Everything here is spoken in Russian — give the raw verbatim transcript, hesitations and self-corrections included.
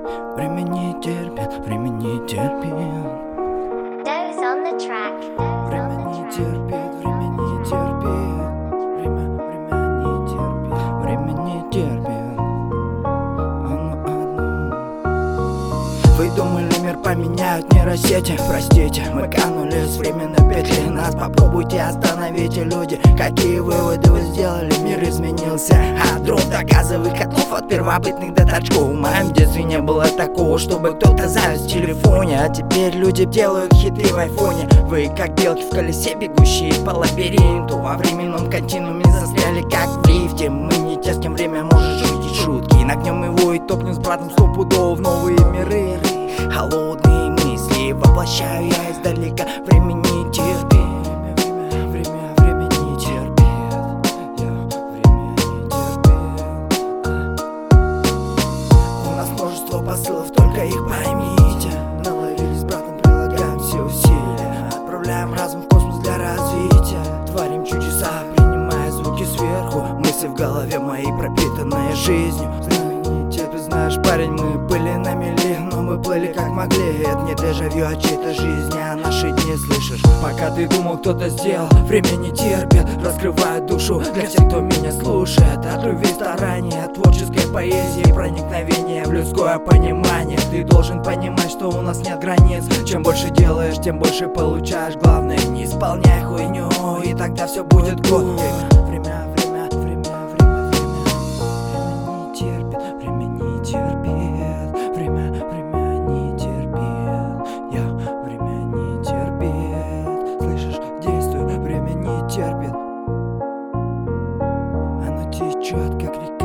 Время не терпит, время не терпит. Doze on the track. Время не терпит, время не терпит. Время, время не терпит, время не терпит. Оно одно. Вы думали, мир поменяют нейросети? Простите, мы канули с временной петли. Нас попробуйте остановите, люди. Какие выводы вы сделали? Мир изменился. А дров до газовых котлов, от первобытных до торчков. В моем детстве не было такого, чтобы кто-то завис в телефоне. А теперь люди делают хиты в айфоне. Вы как белки в колесе, бегущие по лабиринту. Во временном континууме застряли, как в лифте. Мы не те, с кем время может шутить шутки. Нагнем его и топнем с братом стопудово в новые миры. Холодные мысли воплощаю я издалека. Время не терпит. Время, время, время не терпит. Я, время не терпит. У нас множество посылов, только их поймите. Наловили с братом, прилагаем все усилия. Отправляем разум в космос для развития. Творим чудеса, принимая звуки сверху. Мысли в голове моей, пропитанные жизнью. Время не терпит, знаешь, парень, мы были на мели, но мы плыли как могли. Это не дежавю, а чьей-то жизни, а наши дни, слышишь? Пока ты думал, кто-то сделал, время не терпит. Раскрывает душу для всех, кто меня слушает. Отрыв старания от творческой поэзии, проникновение в людское понимание. Ты должен понимать, что у нас нет границ. Чем больше делаешь, тем больше получаешь. Главное, не исполняй хуйню, и тогда все будет гуд. Время, время, время, время, время. Время не терпит, время не терпит. Время, время не терпит. Я, время не терпит. Слышишь, действуй, время не терпит. Оно течет, как река.